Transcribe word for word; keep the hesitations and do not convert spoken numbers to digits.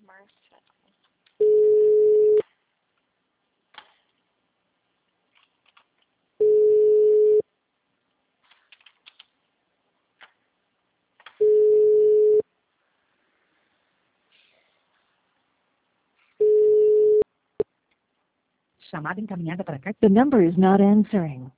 Chamada encaminhada para cá. The number is not answering.